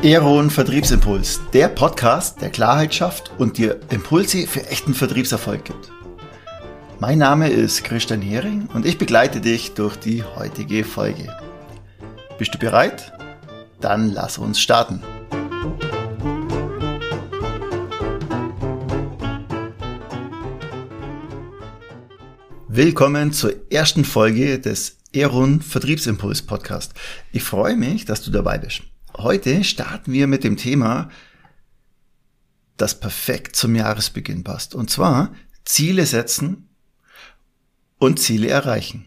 Aeron Vertriebsimpuls, der Podcast, der Klarheit schafft und dir Impulse für echten Vertriebserfolg gibt. Mein Name ist Christian Hering und ich begleite dich durch die heutige Folge. Bist du bereit? Dann lass uns starten. Willkommen zur ersten Folge des Aeron Vertriebsimpuls Podcast. Ich freue mich, dass du dabei bist. Heute starten wir mit dem Thema, das perfekt zum Jahresbeginn passt. Und zwar Ziele setzen und Ziele erreichen.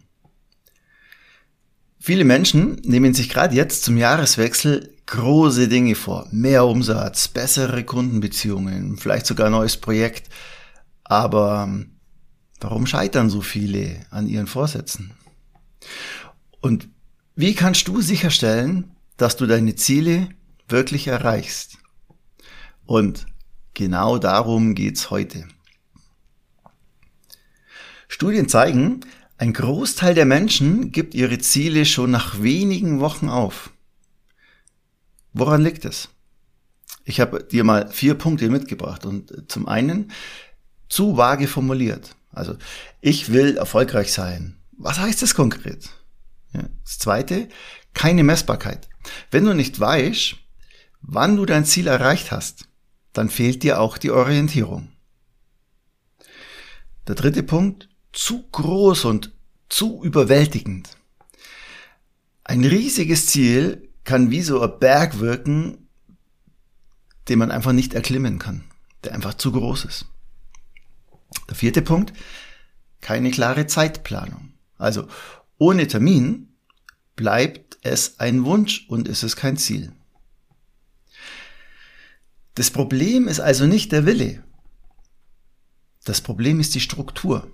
Viele Menschen nehmen sich gerade jetzt zum Jahreswechsel große Dinge vor. Mehr Umsatz, bessere Kundenbeziehungen, vielleicht sogar ein neues Projekt. Aber warum scheitern so viele an ihren Vorsätzen? Und wie kannst du sicherstellen, dass du deine Ziele wirklich erreichst? Und genau darum geht's heute. Studien zeigen, ein Großteil der Menschen gibt ihre Ziele schon nach wenigen Wochen auf. Woran liegt es? Ich habe dir mal 4 Punkte mitgebracht und zum einen zu vage formuliert. Also, ich will erfolgreich sein. Was heißt das konkret? Ja, das zweite, keine Messbarkeit. Wenn du nicht weißt, wann du dein Ziel erreicht hast, dann fehlt dir auch die Orientierung. Der dritte Punkt, zu groß und zu überwältigend. Ein riesiges Ziel kann wie so ein Berg wirken, den man einfach nicht erklimmen kann, der einfach zu groß ist. Der vierte Punkt, keine klare Zeitplanung. Also ohne Termin bleibt es ein Wunsch und ist es kein Ziel. Das Problem ist also nicht der Wille. Das Problem ist die Struktur.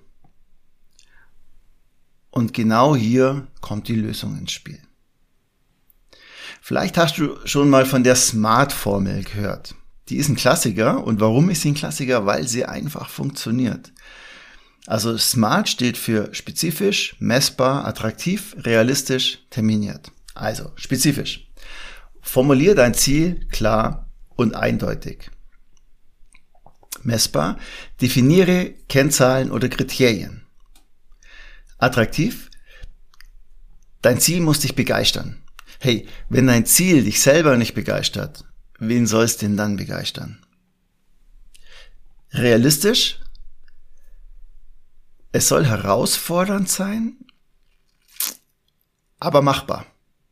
Und genau hier kommt die Lösung ins Spiel. Vielleicht hast du schon mal von der SMART-Formel gehört. Die ist ein Klassiker. Und warum ist sie ein Klassiker? Weil sie einfach funktioniert. Also SMART steht für spezifisch, messbar, attraktiv, realistisch, terminiert. Also spezifisch. Formulier dein Ziel klar und eindeutig. Messbar. Definiere Kennzahlen oder Kriterien. Attraktiv. Dein Ziel muss dich begeistern. Hey, wenn dein Ziel dich selber nicht begeistert, wen soll es denn dann begeistern? Realistisch. Es soll herausfordernd sein, aber machbar.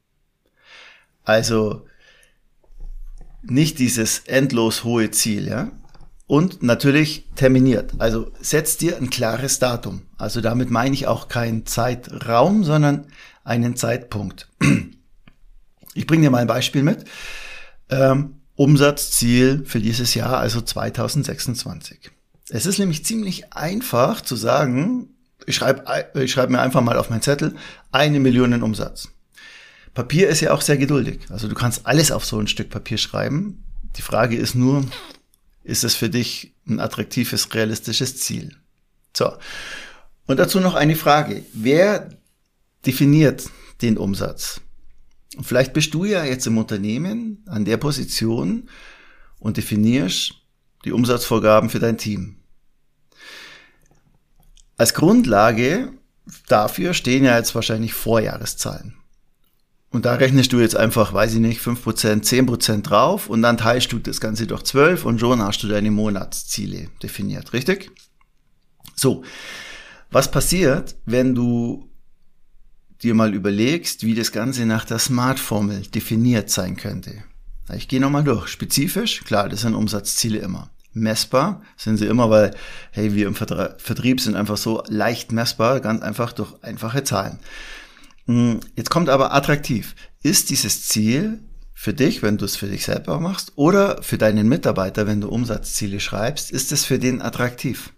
Also nicht dieses endlos hohe Ziel, ja? Und natürlich terminiert. Also setz dir ein klares Datum. Also damit meine ich auch keinen Zeitraum, sondern einen Zeitpunkt. Ich bringe dir mal ein Beispiel mit. Umsatzziel für dieses Jahr, also 2026. Es ist nämlich ziemlich einfach zu sagen, ich schreibe mir einfach mal auf meinen Zettel, 1 Million in Umsatz. Papier ist ja auch sehr geduldig. Also du kannst alles auf so ein Stück Papier schreiben. Die Frage ist nur, ist es für dich ein attraktives, realistisches Ziel? So. Und dazu noch eine Frage. Wer definiert den Umsatz? Und vielleicht bist du ja jetzt im Unternehmen an der Position und definierst die Umsatzvorgaben für dein Team. Als Grundlage dafür stehen ja jetzt wahrscheinlich Vorjahreszahlen. Und da rechnest du jetzt einfach, weiß ich nicht, 5%, 10% drauf und dann teilst du das Ganze durch 12 und schon hast du deine Monatsziele definiert, richtig? So, was passiert, wenn du dir mal überlegst, wie das Ganze nach der SMART-Formel definiert sein könnte? Ich gehe nochmal durch. Spezifisch, klar, das sind Umsatzziele immer. Messbar sind sie immer, weil, hey, wir im Vertrieb sind einfach so leicht messbar, ganz einfach durch einfache Zahlen. Jetzt kommt aber attraktiv. Ist dieses Ziel für dich, wenn du es für dich selber machst, oder für deinen Mitarbeiter, wenn du Umsatzziele schreibst, ist es für den attraktiv?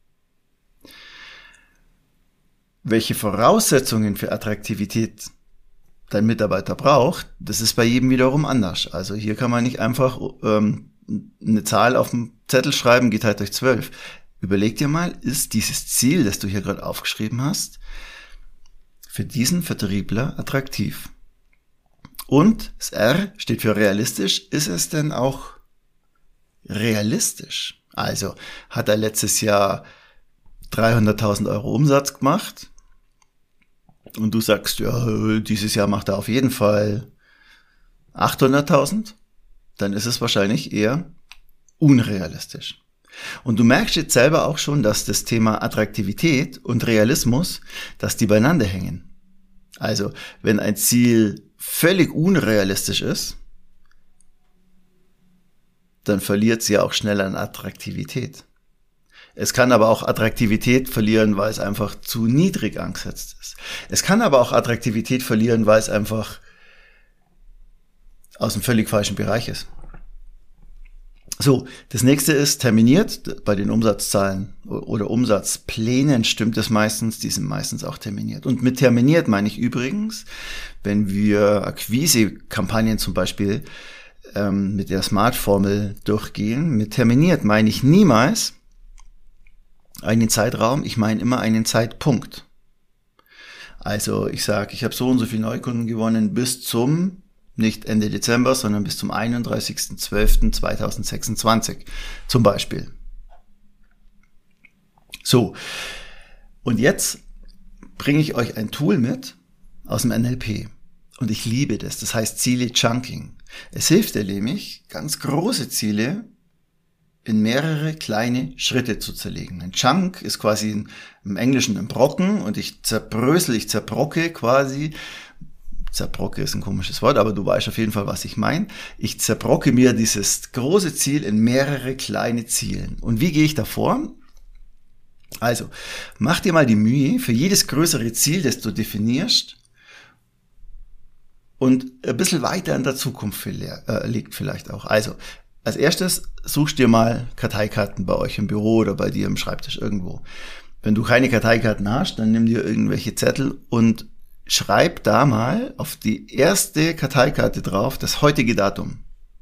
Welche Voraussetzungen für Attraktivität dein Mitarbeiter braucht, das ist bei jedem wiederum anders. Also hier kann man nicht einfach eine Zahl auf dem Zettel schreiben, geht halt durch 12. Überleg dir mal, ist dieses Ziel, das du hier gerade aufgeschrieben hast, für diesen Vertriebler attraktiv? Und das R steht für realistisch. Ist es denn auch realistisch? Also hat er letztes Jahr 300.000 Euro Umsatz gemacht und du sagst, ja, dieses Jahr macht er auf jeden Fall 800.000, dann ist es wahrscheinlich eher unrealistisch. Und du merkst jetzt selber auch schon, dass das Thema Attraktivität und Realismus, dass die beieinander hängen. Also, wenn ein Ziel völlig unrealistisch ist, dann verliert sie auch schnell an Attraktivität. Es kann aber auch Attraktivität verlieren, weil es einfach zu niedrig angesetzt ist. Es kann aber auch Attraktivität verlieren, weil es einfach aus einem völlig falschen Bereich ist. So, das nächste ist terminiert. Bei den Umsatzzahlen oder Umsatzplänen stimmt es meistens, die sind meistens auch terminiert. Und mit terminiert meine ich übrigens, wenn wir Akquise-Kampagnen zum Beispiel mit der Smart-Formel durchgehen, mit terminiert meine ich niemals einen Zeitraum, ich meine immer einen Zeitpunkt. Also ich sage, ich habe so und so viele Neukunden gewonnen bis zum nicht Ende Dezember, sondern bis zum 31.12.2026 zum Beispiel. So, und jetzt bringe ich euch ein Tool mit aus dem NLP. Und ich liebe das. Das heißt Ziele-Chunking. Es hilft dir nämlich, ganz große Ziele in mehrere kleine Schritte zu zerlegen. Ein Chunk ist quasi im Englischen ein Brocken und ich zerbrocke quasi. Zerbrocke ist ein komisches Wort, aber du weißt auf jeden Fall, was ich meine. Ich zerbrocke mir dieses große Ziel in mehrere kleine Ziele. Und wie gehe ich da vor? Also, mach dir mal die Mühe, für jedes größere Ziel, das du definierst, und ein bisschen weiter in der Zukunft liegt vielleicht auch. Also, als erstes suchst dir mal Karteikarten bei euch im Büro oder bei dir im Schreibtisch irgendwo. Wenn du keine Karteikarten hast, dann nimm dir irgendwelche Zettel und schreib da mal auf die erste Karteikarte drauf das heutige Datum.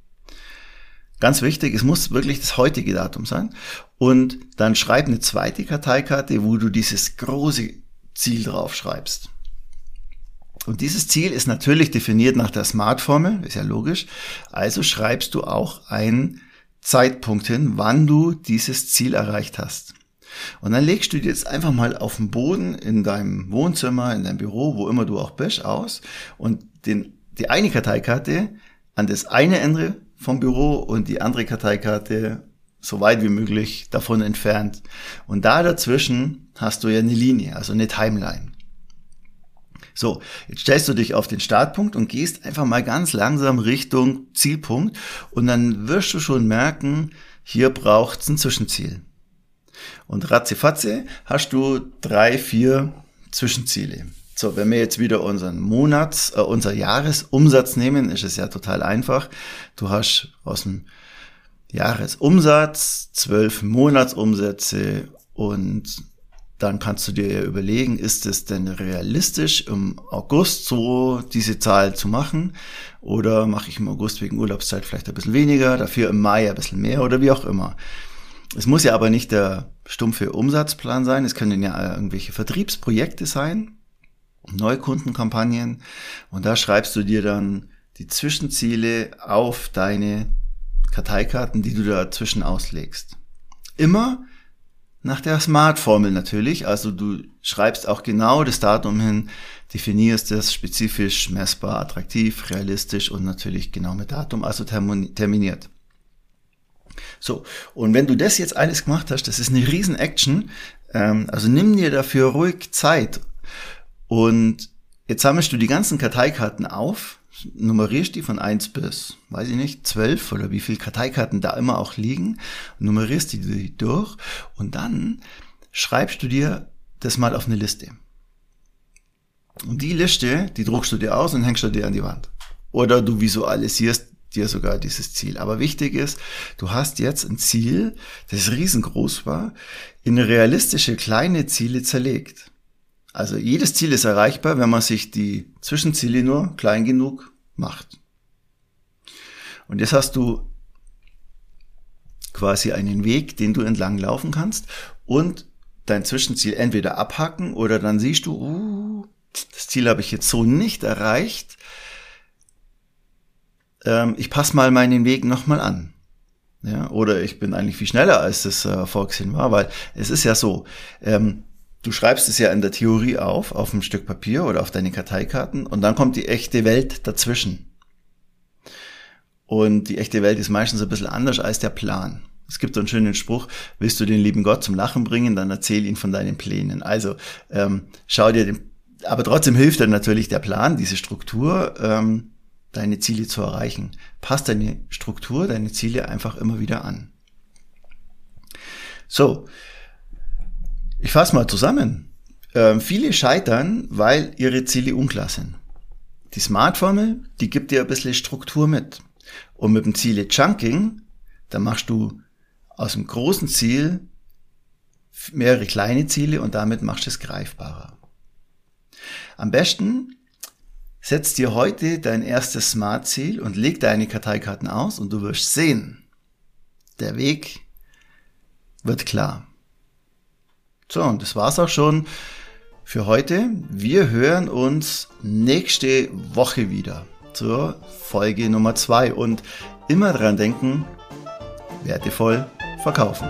Ganz wichtig, es muss wirklich das heutige Datum sein. Und dann schreib eine zweite Karteikarte, wo du dieses große Ziel drauf schreibst. Und dieses Ziel ist natürlich definiert nach der Smart-Formel, ist ja logisch. Also schreibst du auch einen Zeitpunkt hin, wann du dieses Ziel erreicht hast. Und dann legst du dir jetzt einfach mal auf den Boden in deinem Wohnzimmer, in deinem Büro, wo immer du auch bist, aus und die eine Karteikarte an das eine Ende vom Büro und die andere Karteikarte so weit wie möglich davon entfernt. Und da dazwischen hast du ja eine Linie, also eine Timeline. So, jetzt stellst du dich auf den Startpunkt und gehst einfach mal ganz langsam Richtung Zielpunkt und dann wirst du schon merken, hier braucht's ein Zwischenziel. Und ratzifatze hast du 3, 4 Zwischenziele. So, wenn wir jetzt wieder unser Jahresumsatz nehmen, ist es ja total einfach. Du hast aus dem Jahresumsatz 12 Monatsumsätze und dann kannst du dir ja überlegen, ist es denn realistisch, im August so diese Zahl zu machen? Oder mache ich im August wegen Urlaubszeit vielleicht ein bisschen weniger, dafür im Mai ein bisschen mehr oder wie auch immer. Es muss ja aber nicht der stumpfe Umsatzplan sein, es können ja irgendwelche Vertriebsprojekte sein, Neukundenkampagnen und da schreibst du dir dann die Zwischenziele auf deine Karteikarten, die du dazwischen auslegst. Immer nach der Smart-Formel natürlich, also du schreibst auch genau das Datum hin, definierst es spezifisch, messbar, attraktiv, realistisch und natürlich genau mit Datum, also terminiert. So, und wenn du das jetzt alles gemacht hast, das ist eine riesen Action, also nimm dir dafür ruhig Zeit und jetzt sammelst du die ganzen Karteikarten auf, nummerierst die von 1 bis, weiß ich nicht, 12 oder wie viele Karteikarten da immer auch liegen, nummerierst die durch und dann schreibst du dir das mal auf eine Liste. Und die Liste, die druckst du dir aus und hängst du dir an die Wand. Oder du visualisierst dir sogar dieses Ziel. Aber wichtig ist, du hast jetzt ein Ziel, das riesengroß war, in realistische kleine Ziele zerlegt. Also jedes Ziel ist erreichbar, wenn man sich die Zwischenziele nur klein genug macht. Und jetzt hast du quasi einen Weg, den du entlang laufen kannst und dein Zwischenziel entweder abhacken oder dann siehst du, das Ziel habe ich jetzt so nicht erreicht. ich passe mal meinen Weg nochmal an. Ja, oder ich bin eigentlich viel schneller, als das vorgesehen war, weil es ist ja so, du schreibst es ja in der Theorie auf ein Stück Papier oder auf deine Karteikarten und dann kommt die echte Welt dazwischen. Und die echte Welt ist meistens ein bisschen anders als der Plan. Es gibt so einen schönen Spruch, willst du den lieben Gott zum Lachen bringen, dann erzähl ihn von deinen Plänen. Also schau dir den, aber trotzdem hilft dir natürlich der Plan, diese Struktur, deine Ziele zu erreichen. Passt deine Struktur, deine Ziele einfach immer wieder an. So, ich fasse mal zusammen. Viele scheitern, weil ihre Ziele unklar sind. Die SMART-Formel, die gibt dir ein bisschen Struktur mit. Und mit dem Ziele-Chunking, da machst du aus dem großen Ziel mehrere kleine Ziele und damit machst du es greifbarer. Am besten setz dir heute dein erstes Smart-Ziel und leg deine Karteikarten aus und du wirst sehen, der Weg wird klar. So, und das war's auch schon für heute. Wir hören uns nächste Woche wieder zur Folge Nummer 2 und immer dran denken, wertevoll verkaufen.